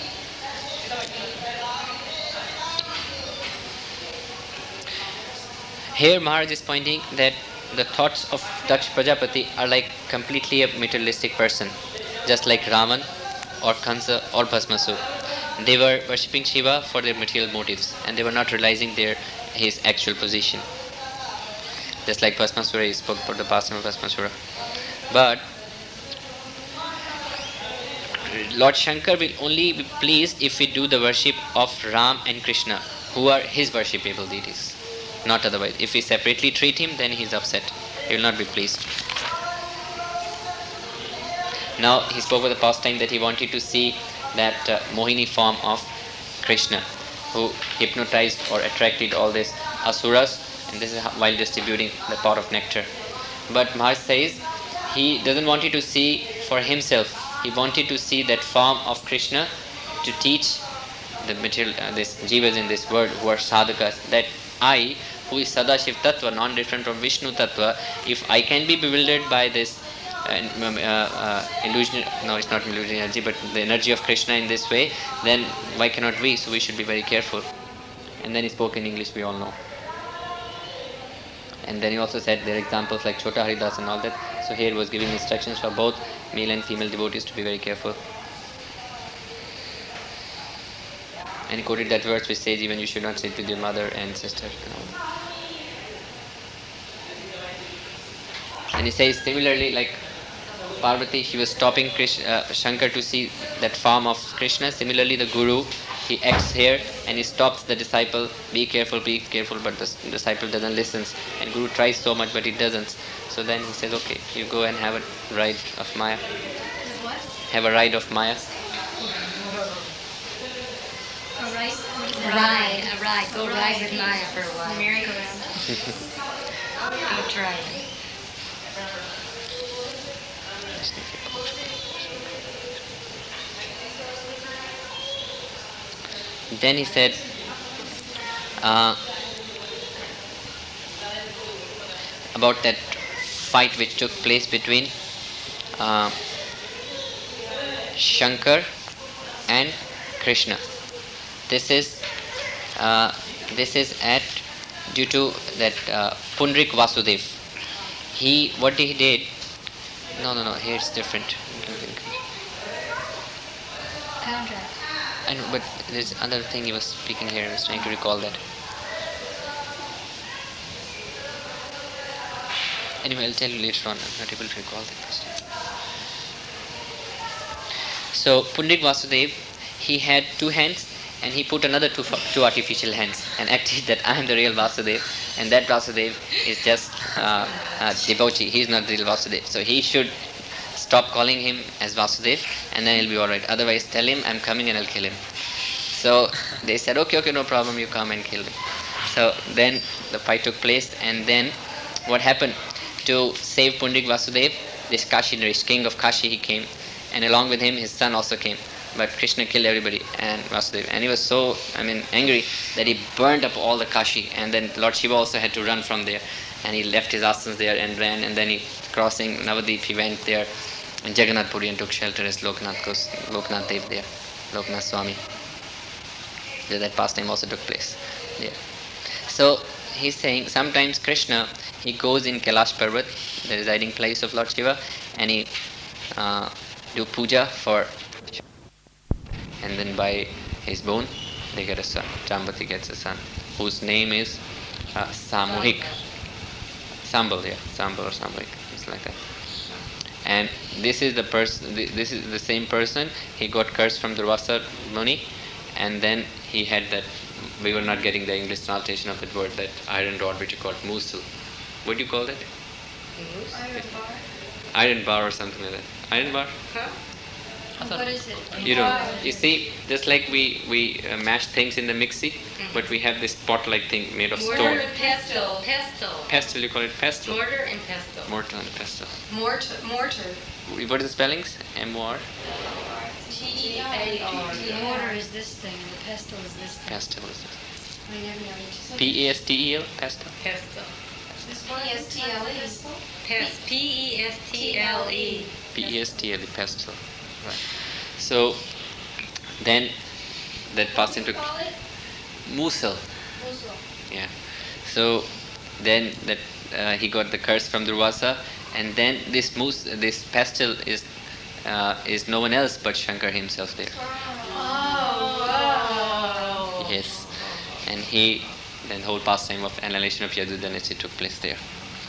S3: Here Maharaj is pointing that the thoughts of Daksh Prajapati are like completely a materialistic person, just like Ravan or Kansa or Bhasmasur. They were worshipping Shiva for their material motives, and they were not realizing his actual position. Just like Bhasmasura, he spoke about the pastime of Bhasmasura. But Lord Shankar will only be pleased if we do the worship of Ram and Krishna, who are his worshipable deities. Not otherwise. If we separately treat him, then he is upset. He will not be pleased. Now he spoke about the pastime that he wanted to see that Mohini form of Krishna, who hypnotized or attracted all these asuras, and this is while distributing the pot of nectar. But Maharaj says he doesn't want you to see for himself. He wanted to see that form of Krishna to teach the material, these jivas in this world who are sadhakas, that I, who is Sadashiv Tattva, non-different from Vishnu Tattva, if I can be bewildered by this illusion, no, it's not illusion energy, but the energy of Krishna in this way, then why cannot we? So we should be very careful. And then he spoke in English, we all know. And then he also said there are examples like Chota Haridas and all that. So here he was giving instructions for both male and female devotees to be very careful. And he quoted that verse which says even you should not sit with your mother and sister. And he says similarly, like Parvati, she was stopping Shankar to see that form of Krishna. Similarly, the Guru, he acts here and he stops the disciple, be careful, but the disciple doesn't listen. And Guru tries so much, but he doesn't. So then he says, okay, you go and have a ride of Maya.
S5: What?
S3: Have a ride of Maya.
S5: A ride. Go ride with Maya for a while.
S4: Merry-go-round.
S5: Go try it.
S3: Then he said, about that fight which took place between Shankar and Krishna. This is at due to that Punrik Vasudev. What he did? No. Here it's different.
S5: Counter.
S3: I know, but there's another thing he was speaking here. I was trying to recall that. Anyway, I'll tell you later on. I'm not able to recall that this time. So Punrik Vasudev, he had 2 hands, and he put another two artificial hands and acted that I am the real Vasudev, and that Vasudev is just debauchee. He is not the real Vasudev. So he should stop calling him as Vasudev, and then he'll be alright. Otherwise, tell him I'm coming and I'll kill him. So they said, okay, no problem, you come and kill him. So then the fight took place, and then what happened? To save Punrik Vasudev, this Kashi Naresh, king of Kashi, he came, and along with him his son also came. But Krishna killed everybody and Vasudev, and he was so angry that he burned up all the Kashi, and then Lord Shiva also had to run from there, and he left his asanas there and ran, and then he crossing Navadip, he went there in Jagannath Puri and took shelter as Loknath Dev there, Loknath Swami. So that pastime also took place. Yeah. So he's saying sometimes Krishna, he goes in Kailash Parvat, the residing place of Lord Shiva, and he do puja for, and then by his bone they get a son. Jambati gets a son whose name is Samuhik. Sambal or Samuhik, it's like that. And this is the person. This is the same person. He got cursed from Durvasa Muni, and then he had that. We were not getting the English translation of that word, that iron rod which you call musul. What do you call that? Iron bar or something like that. Iron bar?
S5: What is it?
S3: You don't. You see, just like we mash things in the mixie, but we have this pot-like thing made of stone.
S6: Mortar and pestle.
S3: Pestle, you call it pestle?
S6: Mortar and pestle.
S3: Mortar and pestle.
S6: Mortar.
S3: What is the spellings? M-O-R?
S5: The mortar is this thing, and the pestle is this thing.
S3: Pestle is this.
S5: I never know which is
S3: P-A-S-T-E-L? Pestle?
S6: Pestle.
S5: P-S-T-L-E.
S6: P-E-S-T-L-E.
S3: P-E-S-T-L-E, pestle. Right. So, then that passed into Musul. Yeah. So, then that he got the curse from Durvasa, and then this pestle is no one else but Shankar himself there.
S6: Oh, wow.
S3: Yes. And then the whole pastime of annihilation of Yadudhanasi took place there.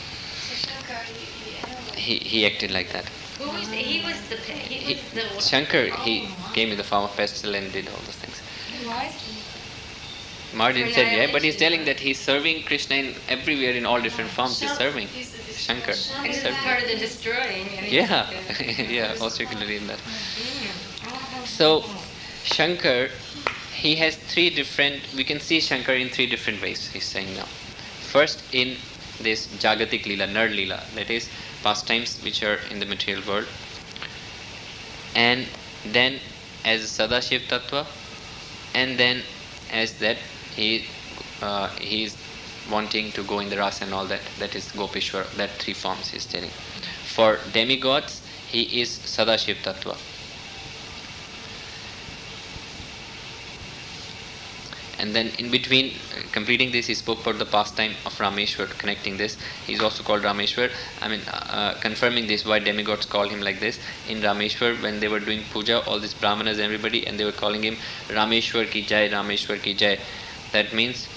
S3: He acted like that.
S6: Who was he? Was the
S3: Shankar, he came in the form of pestle and did all those things.
S5: What?
S3: Mardin said, yeah, but he's telling that he's serving Krishna everywhere in all different forms. He's serving Shankar.
S6: He
S3: He's
S6: was
S3: serving.
S6: part of the destroying.
S3: Yeah, yeah, most regularly in that. So, Shankar, he has we can see Shankar in 3 different ways, he's saying now. First, in this Jagatik Leela, Nar Leela, that is, pastimes which are in the material world. And then as Sadashiv Tattva, and then as that he is wanting to go in the rasa and all that. That is Gopishwar. That 3 forms he is telling. For demigods, he is Sadashiv Tattva. And then in between, completing this, he spoke about the pastime of Rameshwar, connecting this. He is also called Rameshwar. Confirming this, why demigods call him like this. In Rameshwar, when they were doing puja, all these brahmanas, everybody, and they were calling him Rameshwar ki jai, Rameshwar ki jai. That means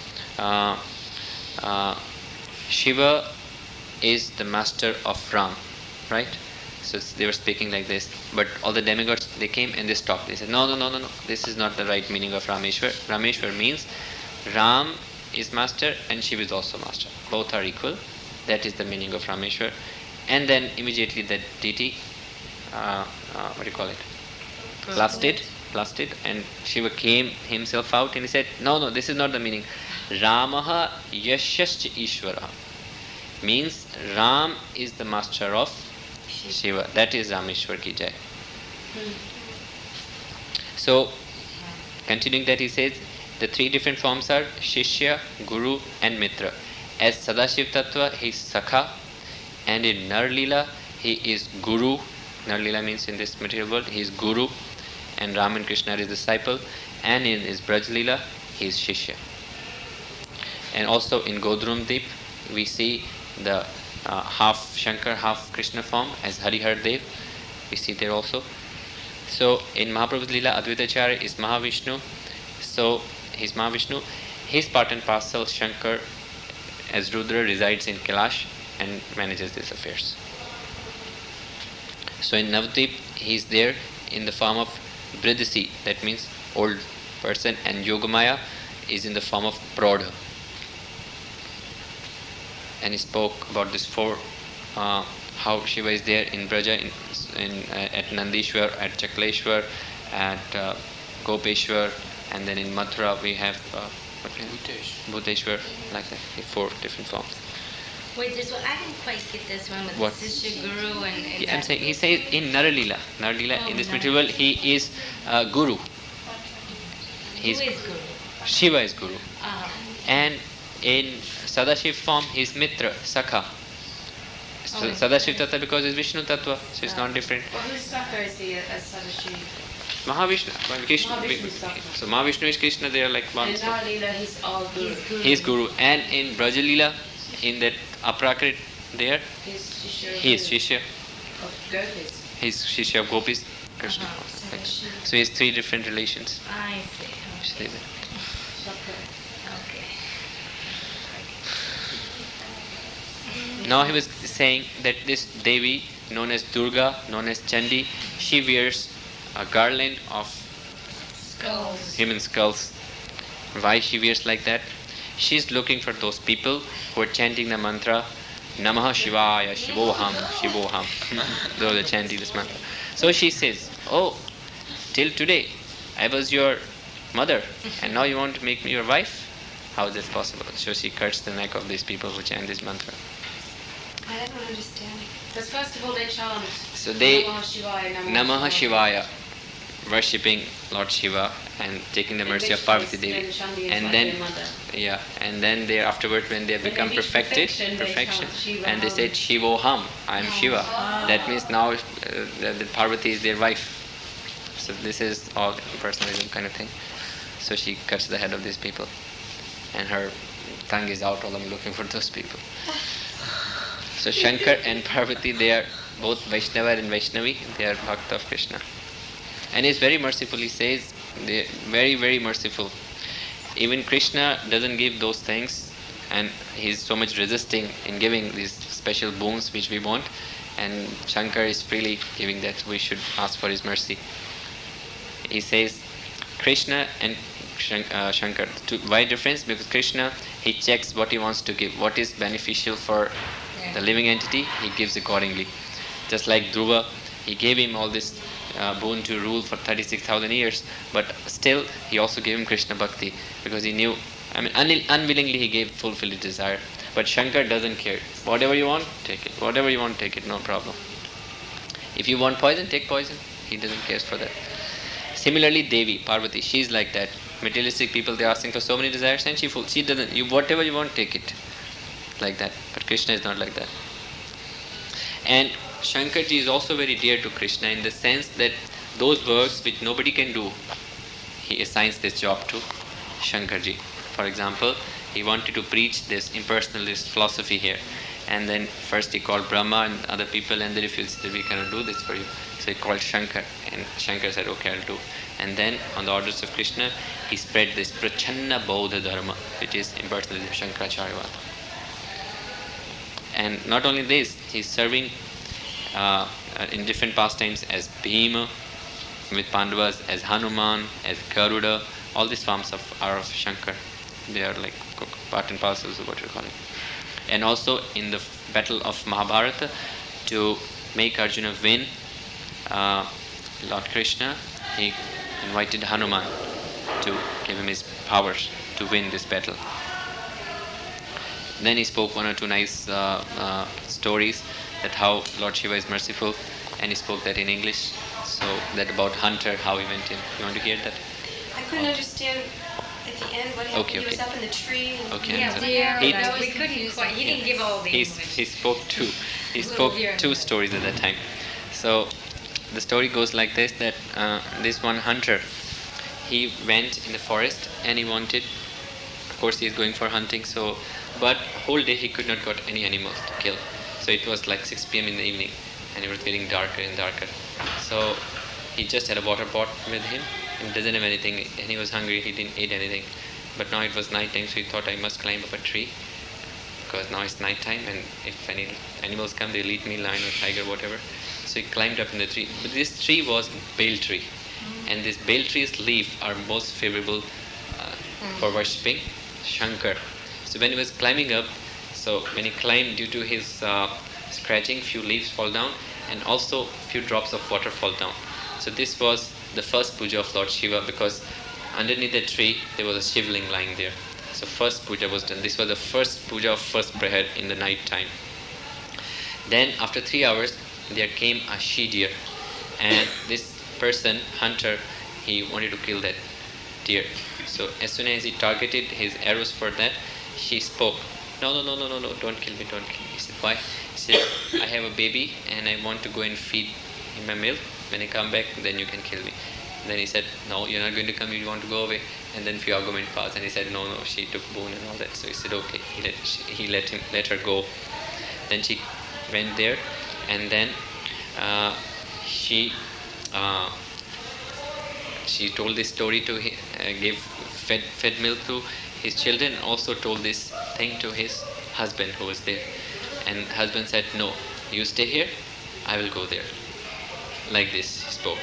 S3: Shiva is the master of Ram, right? So they were speaking like this, but all the demigods, they came and they stopped. They said, no, this is not the right meaning of Rameshwar. Rameshwar means Ram is master and Shiva is also master. Both are equal. That is the meaning of Rameshwar. And then immediately that deity, blasted, and Shiva came himself out and he said, no, this is not the meaning. Ramaha yashascha Ishvara means Ram is the master of Shiva. That is Rameshwar ki jai. So, continuing that, he says, the 3 different forms are Shishya, Guru and Mitra. As Sadashiv Tattva, he is Sakha, And in Nar Leela, he is Guru. Nar Leela means in this material world, he is Guru, and Ram and Krishna are his disciple. And in his Braj Leela, he is Shishya. And also in Godrum Deep, we see the half Shankar, half Krishna form as Harihar Dev. We see there also. So in Mahaprabhu's Leela, Advaitacharya is Mahavishnu. So he's Mahavishnu. His part and parcel, Shankar, as Rudra, resides in Kailash and manages these affairs. So in Navadvip, he is there in the form of Bridasi, that means old person, and Yogamaya is in the form of Praudha. And he spoke about this four, how Shiva is there in Braja, at Nandishwar, at Chakleshwar, at Gopeshwar, and then in Mathura we have Bhuteshwar, like that, four different forms.
S6: Wait, this one, I didn't quite get this one with
S3: What?
S6: Sisha Guru and
S3: Yeah, I'm
S6: that.
S3: saying, he says in Naralila,
S6: Oh,
S3: in this
S6: Naralila.
S3: material, he is Guru.
S6: Who
S3: He's
S6: is Guru?
S3: Shiva is Guru. And in Sadashiv form, he is Mitra, Sakha. So
S6: Oh.
S3: Sadashiv Tattva because it's Vishnu Tattva, so it's not different.
S4: Well, whose Sakha is he as Sadashiv?
S3: Mahavishnu, Krishna.
S4: Mahavishnu is Sakha.
S3: So Mahavishnu is Krishna, they are like one.
S4: In Nar Leela, he's all Guru.
S3: He is Guru. And in Brajalila, in that Aprakrit there,
S4: He's Shishya.
S3: he is Shishya.
S4: Of Gopis.
S3: He's Shishya of Gopis, Krishna. Like, so he has three different relations.
S6: I see.
S3: Just leave it.
S4: Sakha.
S6: Okay.
S3: Now he was saying that this Devi, known as Durga, known as Chandi, she wears a garland of
S6: Skulls.
S3: human skulls. Why she wears like that? She's looking for those people who are chanting the mantra Namah Shivaya, Shivoham, Shivoham. Those are chanting this mantra. So she says, oh, till today I was your mother and now you want to make me your wife? How is this possible? So she cuts the neck of these people who chant this mantra.
S4: I don't understand. Because first of all, they chant
S3: So they
S4: Namah Shivaya,
S3: Namah Shivaya, worshipping Lord Shiva and taking the mercy of Parvati Devi. And then, yeah, and then they afterward, when they have
S4: When
S3: become
S4: they reach
S3: perfection,
S4: perfection, they chant Shiva
S3: and they
S4: Ham.
S3: said Shivoham, I am Shiva. That means now the Parvati is their wife. So this is all personalism kind of thing. So she cuts the head of these people, and her tongue is out all along looking for those people. So Shankar and Parvati, they are both Vaishnava and Vaishnavi, they are Bhakta of Krishna. And he's very merciful, he says, they are very, very merciful. Even Krishna doesn't give those things, and he's so much resisting in giving these special boons which we want, and Shankar is freely giving that. We should ask for his mercy. He says, Krishna and Shankar, why difference? Because Krishna, he checks what he wants to give, what is beneficial for the living entity, he gives accordingly. Just like Dhruva, he gave him all this boon to rule for 36,000 years, but still he also gave him Krishna Bhakti because he knew, unwillingly he gave, fulfilled his desire. But Shankar doesn't care. Whatever you want, take it. Whatever you want, take it, no problem. If you want poison, take poison. He doesn't care for that. Similarly, Devi, Parvati, she's like that. Materialistic people, they're asking for so many desires, and she doesn't. Whatever you want, take it. Like that. But Krishna is not like that. And Shankarji is also very dear to Krishna in the sense that those works which nobody can do, he assigns this job to Shankarji. For example, he wanted to preach this impersonalist philosophy here. And then first he called Brahma and other people, and they refused that we cannot do this for you. So he called Shankar, and Shankar said, okay, I'll do. And then on the orders of Krishna, he spread this Prachanna Bodha Dharma, which is impersonalism, Shankaracharya. And not only this, he's serving in different pastimes as Bhima with Pandavas, as Hanuman, as Garuda. All these forms are of Shankar. They are like part and parcels of what you're calling. And also in the battle of Mahabharata, to make Arjuna win, Lord Krishna, he invited Hanuman to give him his powers to win this battle. Then he spoke one or two nice stories that how Lord Shiva is merciful, and he spoke that in English. So that about Hunter, how he went in. You want to hear that?
S4: I couldn't understand at the end what
S3: Okay,
S4: happened? He was
S3: okay.
S4: up in the tree. And
S3: Okay,
S5: Yeah,
S3: so
S5: deer.
S3: he-
S5: We couldn't quite. He didn't give all the
S3: he
S5: information.
S3: spoke two. He
S5: Little
S3: spoke
S5: deer.
S3: two stories at that time. So the story goes like this: that this one hunter, he went in the forest and he wanted. Of course, he is going for hunting. So, but whole day he could not got any animals to kill. So it was like 6 p.m. in the evening, and it was getting darker and darker. So he just had a water pot with him and doesn't have anything, and he was hungry. He didn't eat anything. But now it was night time, so he thought I must climb up a tree because now it's night time, and if any animals come, they'll eat me, lion or tiger, whatever. So he climbed up in the tree. But this tree was bale tree, and this bale tree's leaf are most favorable for worshipping Shankar. So when he was climbing up, so when he climbed, due to his scratching, few leaves fall down, and also few drops of water fall down. So this was the first puja of Lord Shiva, because underneath the tree there was a shivling lying there. So first puja was done. This was the first puja of first prayer in the night time. Then after 3 hours there came a she deer, and this person, hunter, he wanted to kill that deer. So as soon as he targeted his arrows for that, she spoke, no, don't kill me. He said, why? He said, I have a baby and I want to go and feed him my milk. When I come back, then you can kill me. Then he said, no, you're not going to come, you want to go away. And then few argument passed, and he said, no, she took bone and all that. So he said, okay. He let her go. Then she went there, and then she told this story to gave fed milk to his children, and also told this thing to his husband who was there. And husband said, no, you stay here, I will go there. Like this he spoke.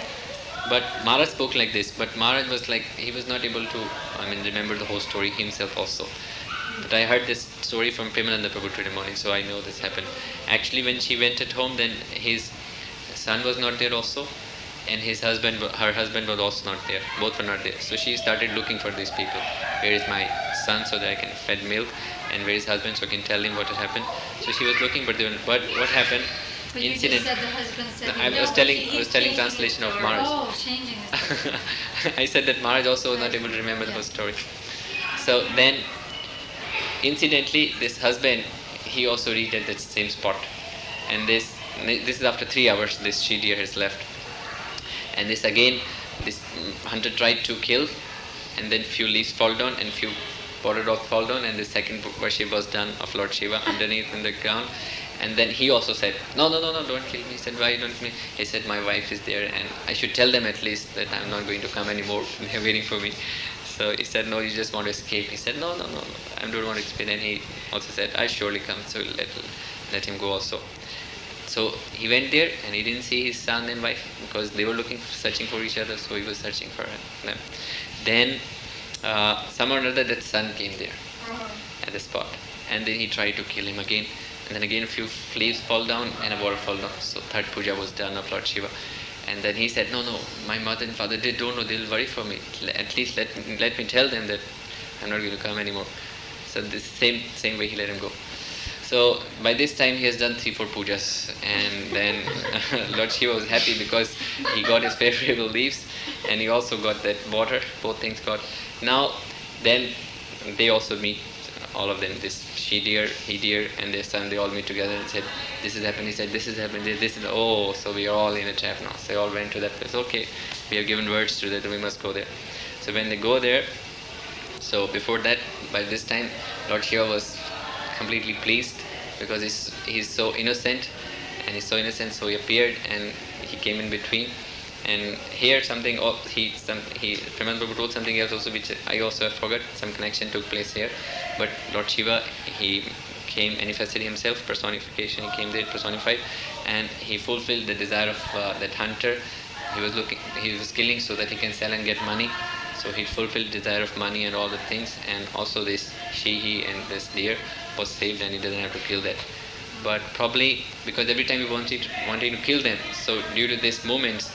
S3: But Maharaj spoke like this, but Maharaj was like, he was not able to, remember the whole story himself also. But I heard this story from Premananda Prabhu today morning, so I know this happened. Actually, when she went at home, then his son was not there also, and her husband was also not there. Both were not there. So she started looking for these people. Where is my son, so that I can feed milk, and where is husband, so I can tell him what had happened. So she was looking, but what happened?
S5: But you just said the husband said
S3: I was telling translation of Maharaj.
S5: Oh, changing the story.
S3: I said that Maharaj also was not able to remember the whole story. So then, incidentally, this husband, he also reached at that same spot. And this is after 3 hours, this she deer has left. And this hunter tried to kill, and then few leaves fall down, and few water drops fall down, and the second worship was done of Lord Shiva underneath in the ground. And then he also said, no, don't kill me. He said, why don't kill me? He said, my wife is there, and I should tell them at least that I'm not going to come anymore. They're waiting for me. So he said, no, you just want to escape. He said, no, I don't want to escape. And he also said, I'll surely come, so let him go also. So he went there, and he didn't see his son and wife, because they were searching for each other, so he was searching for them. Then somehow or another, that son came there at the spot, and then he tried to kill him again. And then again a few leaves fall down and a water fall down. So third puja was done of Lord Shiva. And then he said, no, my mother and father, they don't know, they'll worry for me. At least let me tell them that I'm not going to come anymore. So this same way he let him go. So by this time he has done 3-4 pujas. And then Lord Shiva was happy because he got his favorable leaves, and he also got that water. Both things got. Now then they also meet, all of them, this she deer, he deer, and their son, they all meet together and said, this has happened. He said, this has happened. This is, so we are all in a trap now. So they all went to that place. Okay, we have given words to that, we must go there. So when they go there, so before that, by this time, Lord Shiva was completely pleased, because he's so innocent, so he appeared and he came in between. And here Premananda Prabhu told something else also, which I also have forgot. Some connection took place here. But Lord Shiva, he came, manifested himself, personification, he came there personified, and he fulfilled the desire of that hunter. He was killing so that he can sell and get money. So he fulfilled desire of money and all the things, and also this he and this deer was saved, and he doesn't have to kill that. But probably because every time he wanted to kill them, so due to these moments,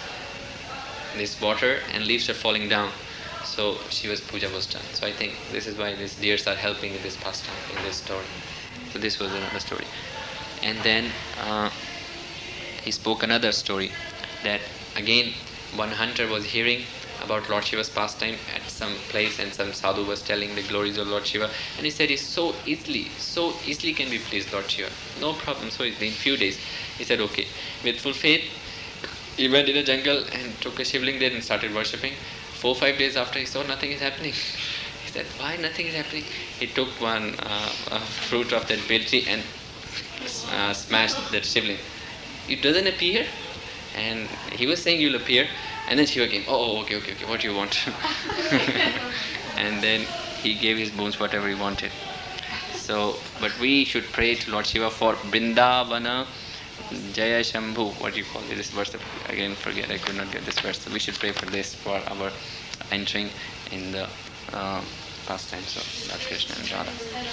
S3: this water and leaves are falling down. So Shiva's puja was done. So I think this is why these deers are helping in this pastime, in this story. So this was another story. And then he spoke another story, that again one hunter was hearing about Lord Shiva's pastime at some place, and some sadhu was telling the glories of Lord Shiva, and he said he so easily can be pleased Lord Shiva, no problem, so easily, in few days. He said okay. With full faith, he went in a jungle and took a shivling there and started worshipping. 4-5 days after, he saw nothing is happening. He said, why nothing is happening? He took one fruit of that bil tree and smashed that shivling. It doesn't appear, and he was saying you'll appear, and then Shiva came, okay, what do you want? And then he gave his boons whatever he wanted. So, but we should pray to Lord Shiva for Vrindavana Jaya Shambhu. What do you call it? This verse, again forget, I could not get this verse. So we should pray for this, for our entering in the pastime. So Lord Krishna and Radha.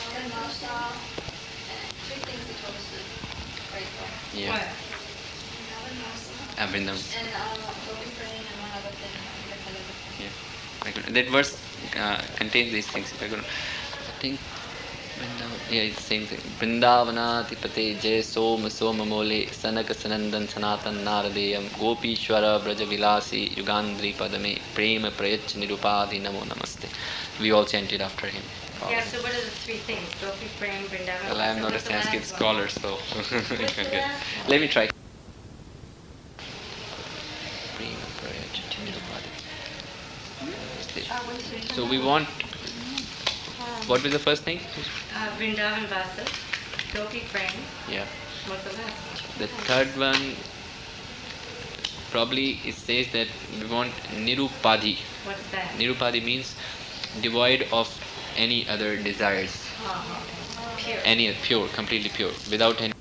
S3: Yeah. Vrindavan. Yeah. That verse contains these things. If I think Vrindavan, yeah, it's the same thing. Vrindavanatipate Jay Som Somamole Sanaka Sanandan Sanatan Naradeyam Gopishwara Brajavilasi Yugandri Padame Prema Prayach Nirupadi Namo Namaste. We all chanted after him.
S6: Yeah, so what are the three things? Gopi, Prem, Vrindavan.
S3: Well, I am not a Sanskrit scholar, so let me try. So we want, what was the first thing?
S6: Vrindavan Vasa, Gopi, Prem.
S3: Yeah.
S6: What's the last?
S3: The third one, probably it says that we want Nirupadi.
S6: What's that?
S3: Nirupadi means devoid of any other desires.
S6: Pure.
S3: Any pure, completely pure, without any